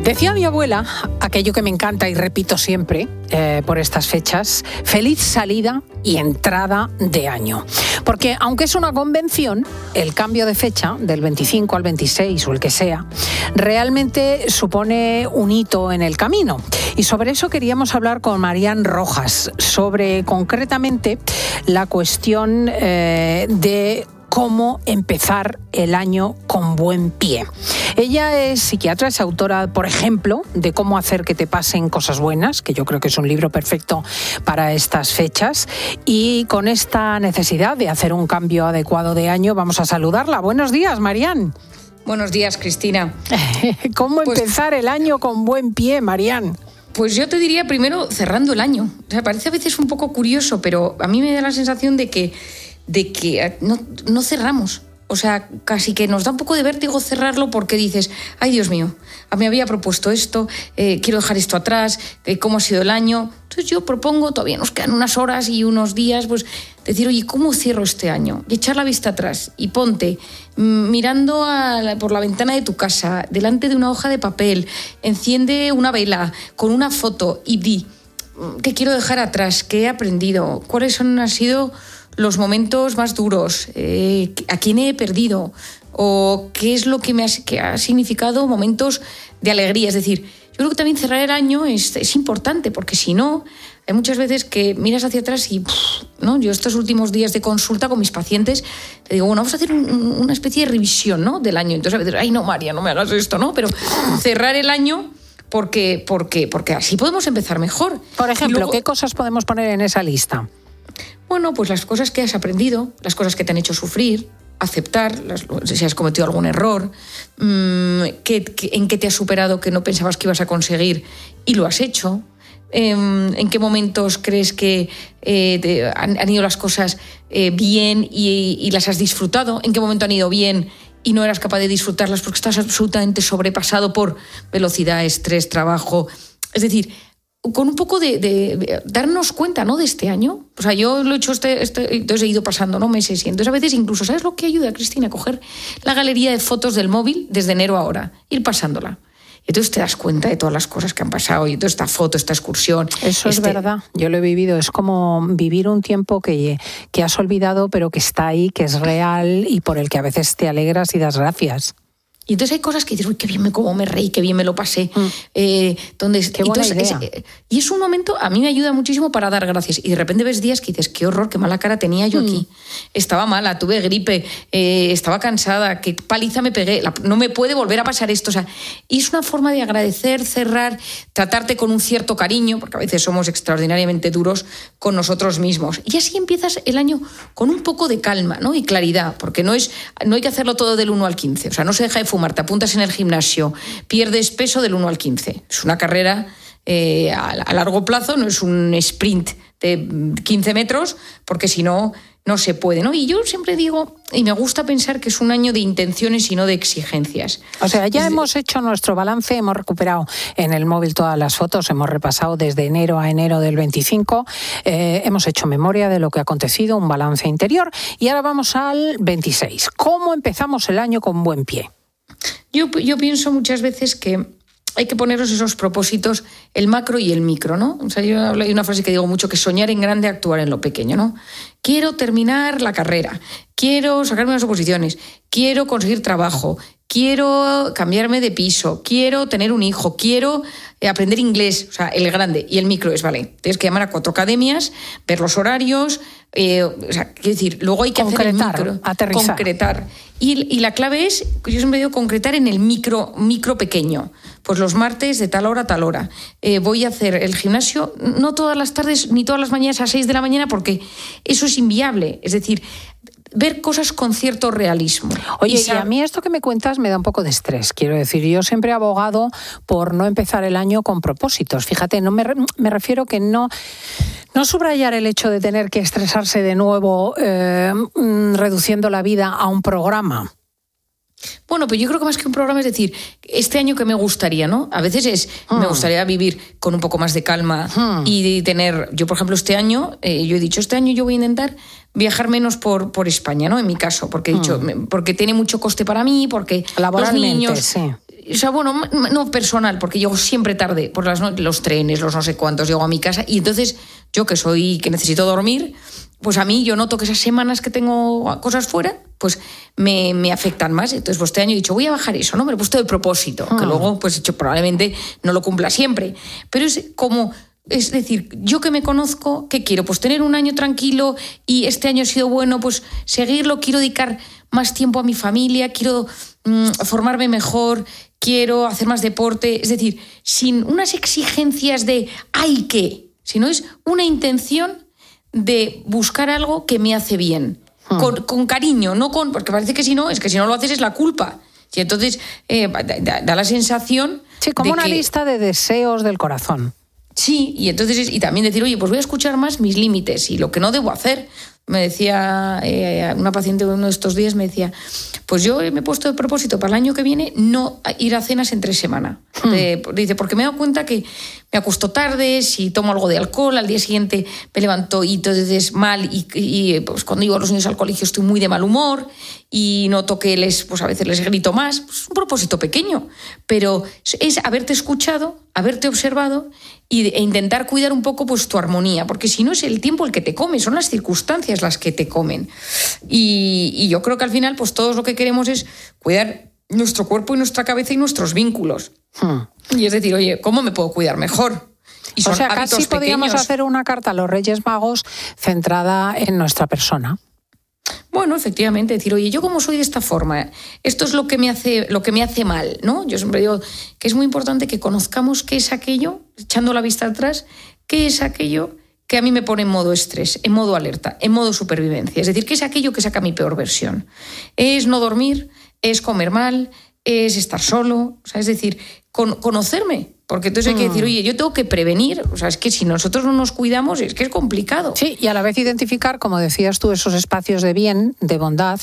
Decía mi abuela, aquello que me encanta y repito siempre por estas fechas, feliz salida y entrada de año. Porque aunque es una convención, el cambio de fecha del 25 al 26 o el que sea, realmente supone un hito en el camino. Y sobre eso queríamos hablar con Marian Rojas, sobre concretamente la cuestión de cómo empezar el año con buen pie. Ella es psiquiatra, es autora, por ejemplo, de Cómo hacer que te pasen cosas buenas, que yo creo que es un libro perfecto para estas fechas. Y con esta necesidad de hacer un cambio adecuado de año, vamos a saludarla. Buenos días, Marian. Buenos días, Cristina. ¿Cómo empezar el año con buen pie, Marian? Pues yo te diría primero cerrando el año. O sea, parece a veces un poco curioso, pero a mí me da la sensación de que no cerramos. O sea, casi que nos da un poco de vértigo cerrarlo porque dices, ay, Dios mío, me había propuesto esto, quiero dejar esto atrás, cómo ha sido el año. Entonces yo propongo, todavía nos quedan unas horas y unos días, pues decir, oye, ¿cómo cierro este año? Y echar la vista atrás y ponte mirando por la ventana de tu casa, delante de una hoja de papel, enciende una vela con una foto y di, ¿qué quiero dejar atrás? ¿Qué he aprendido? ¿Cuáles han sido los momentos más duros? ¿A quién he perdido? ¿O qué es lo que que ha significado momentos de alegría? Es decir, yo creo que también cerrar el año es importante, porque si no, hay muchas veces que miras hacia atrás y, ¿no? Yo estos últimos días de consulta con mis pacientes, te digo, bueno, vamos a hacer una especie de revisión, ¿no?, del año. Entonces a veces, ay, no, María, no me hagas esto, ¿no? Pero cerrar el año porque así podemos empezar mejor. Por ejemplo, luego, ¿qué cosas podemos poner en esa lista? Bueno, pues las cosas que has aprendido, las cosas que te han hecho sufrir, aceptar, si has cometido algún error, en qué te has superado que no pensabas que ibas a conseguir y lo has hecho, en qué momentos crees que han ido las cosas bien y las has disfrutado, en qué momento han ido bien y no eras capaz de disfrutarlas porque estás absolutamente sobrepasado por velocidad, estrés, trabajo. Es decir, con un poco de darnos cuenta, ¿no?, de este año. O sea, yo lo he hecho entonces he ido pasando, ¿no?, meses, y entonces a veces incluso, ¿sabes lo que ayuda, Cristina? Coger la galería de fotos del móvil desde enero a ahora, ir pasándola. Y entonces te das cuenta de todas las cosas que han pasado, y toda esta foto, esta excursión. Eso es verdad, yo lo he vivido. Es como vivir un tiempo que has olvidado, pero que está ahí, que es real y por el que a veces te alegras y das gracias. Y entonces hay cosas que dices, uy, qué bien cómo me reí, qué bien me lo pasé. Qué buena idea. Y es un momento, a mí me ayuda muchísimo para dar gracias. Y de repente ves días que dices, qué horror, qué mala cara tenía yo aquí. Estaba mala, tuve gripe, estaba cansada, qué paliza me pegué, no me puede volver a pasar esto. O sea, y es una forma de agradecer, cerrar, tratarte con un cierto cariño, porque a veces somos extraordinariamente duros con nosotros mismos. Y así empiezas el año con un poco de calma, ¿no?, y claridad, porque no hay que hacerlo todo del 1 al 15. O sea, no se deja de fumar, te apuntas en el gimnasio, pierdes peso del 1 al 15. Es una carrera a largo plazo, no es un sprint de 15 metros, porque si no, no se puede, ¿no? Y yo siempre digo, y me gusta pensar que es un año de intenciones y no de exigencias. O sea, ya hemos hecho nuestro balance, hemos recuperado en el móvil todas las fotos, hemos repasado desde enero a enero del 25, hemos hecho memoria de lo que ha acontecido, un balance interior, y ahora vamos al 26. ¿Cómo empezamos el año con buen pie? Yo pienso muchas veces que hay que poneros esos propósitos, el macro y el micro, ¿no? O sea, hay una frase que digo mucho, que soñar en grande, actuar en lo pequeño, ¿no? Quiero terminar la carrera, quiero sacarme unas oposiciones, quiero conseguir trabajo, quiero cambiarme de piso, quiero tener un hijo, quiero aprender inglés. O sea, el grande y el micro es, vale, tienes que llamar a 4 academias, ver los horarios, o sea, quiero decir, luego hay que hacer el micro, aterrizar. Concretar. Y la clave es, yo siempre digo, concretar en el micro pequeño. Pues los martes de tal hora a tal hora. Voy a hacer el gimnasio, no todas las tardes ni todas las mañanas a 6 de la mañana, porque eso es inviable. Es decir, ver cosas con cierto realismo. Oye, y a mí esto que me cuentas me da un poco de estrés. Quiero decir, yo siempre he abogado por no empezar el año con propósitos. Fíjate, no me refiero que no subrayar el hecho de tener que estresarse de nuevo reduciendo la vida a un programa. Bueno, pero yo creo que más que un programa es decir, este año que me gustaría, ¿no? A veces me gustaría vivir con un poco más de calma y tener, yo por ejemplo este año, yo he dicho, este año yo voy a intentar viajar menos por España, ¿no? En mi caso, porque he dicho, porque tiene mucho coste para mí, porque laboralmente, los niños... Sí. O sea, bueno, no personal, porque llego siempre tarde por los trenes, los no sé cuántos, llego a mi casa y entonces yo que necesito dormir, pues a mí yo noto que esas semanas que tengo cosas fuera, pues me afectan más. Entonces, pues este año he dicho, voy a bajar eso, ¿no? Me lo he puesto de propósito, que luego, pues probablemente no lo cumpla siempre. Pero es decir, yo que me conozco, ¿qué quiero? Pues tener un año tranquilo y este año ha sido bueno, pues seguirlo, quiero dedicar más tiempo a mi familia, quiero formarme mejor, quiero hacer más deporte, es decir, sin unas exigencias de hay que, sino es una intención de buscar algo que me hace bien, con cariño, no porque parece que si no lo haces es la culpa. Y entonces da la sensación... Sí, como una lista de deseos del corazón. Sí, y entonces y también decir, oye, pues voy a escuchar más mis límites y lo que no debo hacer. Me decía una paciente uno de estos días, me decía, pues yo me he puesto de propósito para el año que viene no ir a cenas en 3 semanas. Dice, porque me he dado cuenta que me acuesto tarde, si tomo algo de alcohol, al día siguiente me levanto y entonces mal y pues cuando llevo a los niños al colegio estoy muy de mal humor y noto que pues a veces les grito más. Pues es un propósito pequeño, pero es haberte escuchado, haberte observado e intentar cuidar un poco pues tu armonía, porque si no es el tiempo el que te come, son las circunstancias las que te comen. Y yo creo que al final pues todos lo que queremos es cuidar nuestro cuerpo y nuestra cabeza y nuestros vínculos. Y es decir, oye, ¿cómo me puedo cuidar mejor? Y son hábitos casi podríamos pequeños. hacer una carta a los Reyes Magos centrada en nuestra persona. Bueno, efectivamente, decir, oye, yo como soy de esta forma, esto es lo que me hace mal, ¿no? Yo siempre digo que es muy importante que conozcamos qué es aquello, echando la vista atrás, qué es aquello que a mí me pone en modo estrés, en modo alerta, en modo supervivencia. Es decir, qué es aquello que saca mi peor versión. Es no dormir, es comer mal, es estar solo, o sea, es decir, conocerme. Porque entonces hay que decir, oye, yo tengo que prevenir, o sea, es que si nosotros no nos cuidamos es que es complicado. Sí, y a la vez identificar, como decías tú, esos espacios de bien, de bondad,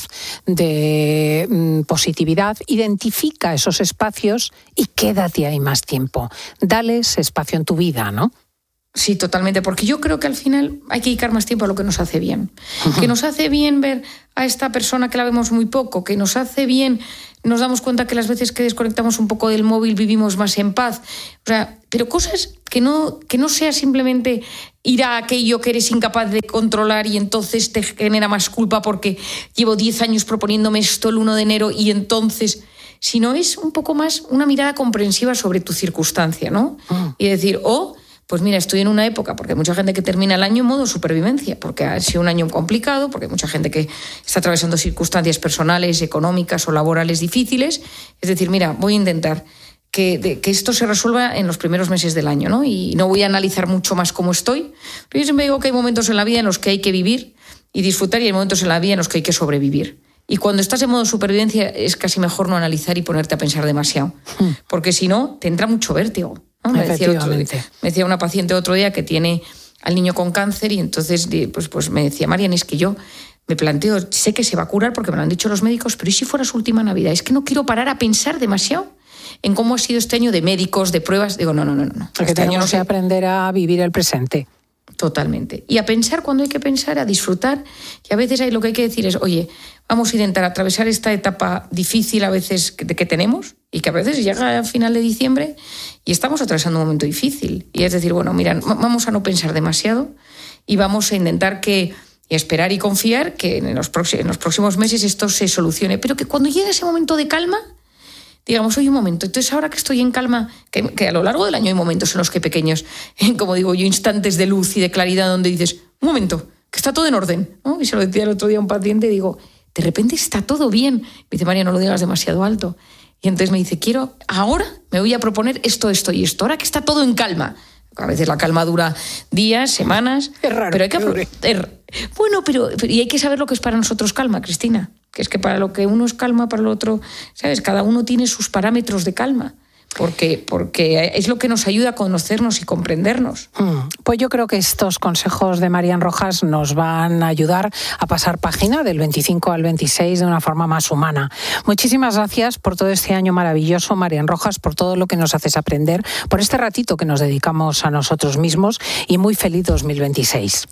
de positividad. Identifica esos espacios y quédate ahí más tiempo. Dales espacio en tu vida, ¿no? Sí, totalmente, porque yo creo que al final hay que dedicar más tiempo a lo que nos hace bien. Que nos hace bien ver a esta persona que la vemos muy poco, que nos hace bien, nos damos cuenta que las veces que desconectamos un poco del móvil vivimos más en paz. O sea, pero cosas que no sea simplemente ir a aquello que eres incapaz de controlar y entonces te genera más culpa porque llevo 10 años proponiéndome esto el 1 de enero y entonces... Sino es un poco más una mirada comprensiva sobre tu circunstancia, ¿no? Y decir, pues mira, estoy en una época, porque hay mucha gente que termina el año en modo supervivencia, porque ha sido un año complicado, porque hay mucha gente que está atravesando circunstancias personales, económicas o laborales difíciles. Es decir, mira, voy a intentar que esto se resuelva en los primeros meses del año, ¿no? Y no voy a analizar mucho más cómo estoy. Pero yo siempre digo que hay momentos en la vida en los que hay que vivir y disfrutar y hay momentos en la vida en los que hay que sobrevivir. Y cuando estás en modo supervivencia es casi mejor no analizar y ponerte a pensar demasiado, porque si no, te entra mucho vértigo. ¿No? Me decía una paciente otro día que tiene al niño con cáncer y entonces pues me decía, Marian, es que yo me planteo, sé que se va a curar porque me lo han dicho los médicos, pero ¿y si fuera su última Navidad? Es que no quiero parar a pensar demasiado en cómo ha sido este año de médicos, de pruebas. Digo, no. Porque este tenemos que aprender a vivir el presente. Totalmente. Y a pensar cuando hay que pensar, a disfrutar. Y a veces lo que hay que decir es, oye, vamos a intentar atravesar esta etapa difícil a veces que tenemos y que a veces llega al final de diciembre y estamos atravesando un momento difícil. Y es decir, bueno, mira, vamos a no pensar demasiado y vamos a intentar y esperar y confiar que en los próximos meses esto se solucione. Pero que cuando llegue ese momento de calma, digamos, oye, un momento, entonces ahora que estoy en calma, que a lo largo del año hay momentos en los que pequeños, como digo yo, instantes de luz y de claridad donde dices, un momento, que está todo en orden, ¿no? Y se lo decía el otro día a un paciente, digo, de repente está todo bien. Me dice, María, no lo digas demasiado alto. Y entonces me dice, ahora me voy a proponer esto y esto, ahora que está todo en calma. A veces la calma dura días, semanas. Es raro. Pero hay que bueno, pero y hay que saber lo que es para nosotros calma, Cristina. Que es que para lo que uno es calma, para lo otro, ¿sabes? Cada uno tiene sus parámetros de calma. Porque es lo que nos ayuda a conocernos y comprendernos. Pues yo creo que estos consejos de Marian Rojas nos van a ayudar a pasar página del 25 al 26 de una forma más humana. Muchísimas gracias por todo este año maravilloso, Marian Rojas, por todo lo que nos haces aprender, por este ratito que nos dedicamos a nosotros mismos y muy feliz 2026.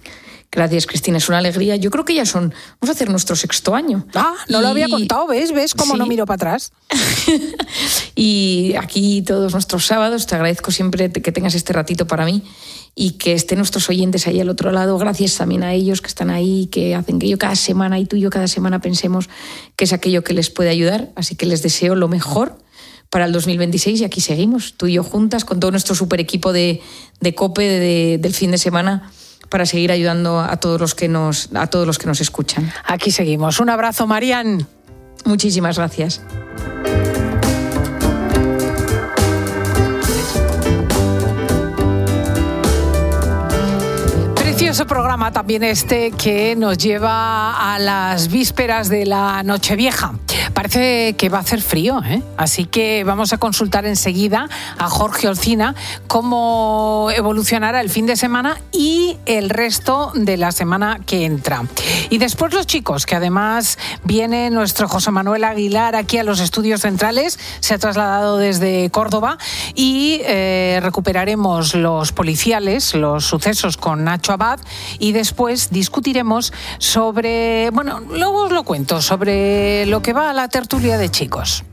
Gracias, Cristina, es una alegría. Yo creo que ya vamos a hacer nuestro 6º año. No lo había contado, ¿ves cómo sí. No miro para atrás? Y aquí todos nuestros sábados, te agradezco siempre que tengas este ratito para mí y que estén nuestros oyentes ahí al otro lado. Gracias también a ellos que están ahí, que hacen que yo cada semana y tú y yo cada semana pensemos que es aquello que les puede ayudar. Así que les deseo lo mejor para el 2026 y aquí seguimos, tú y yo juntas, con todo nuestro super equipo de COPE del fin de semana, para seguir ayudando a todos los que nos escuchan. Aquí seguimos. Un abrazo, Marian. Muchísimas gracias. Precioso programa también este que nos lleva a las vísperas de la Nochevieja. Parece que va a hacer frío, así que vamos a consultar enseguida a Jorge Olcina cómo evolucionará el fin de semana y el resto de la semana que entra. Y después los chicos, que además viene nuestro José Manuel Aguilar aquí a los estudios centrales, se ha trasladado desde Córdoba y recuperaremos los policiales, los sucesos con Nacho Abad y después discutiremos sobre, luego os lo cuento, sobre lo que va a la tertulia de chicos.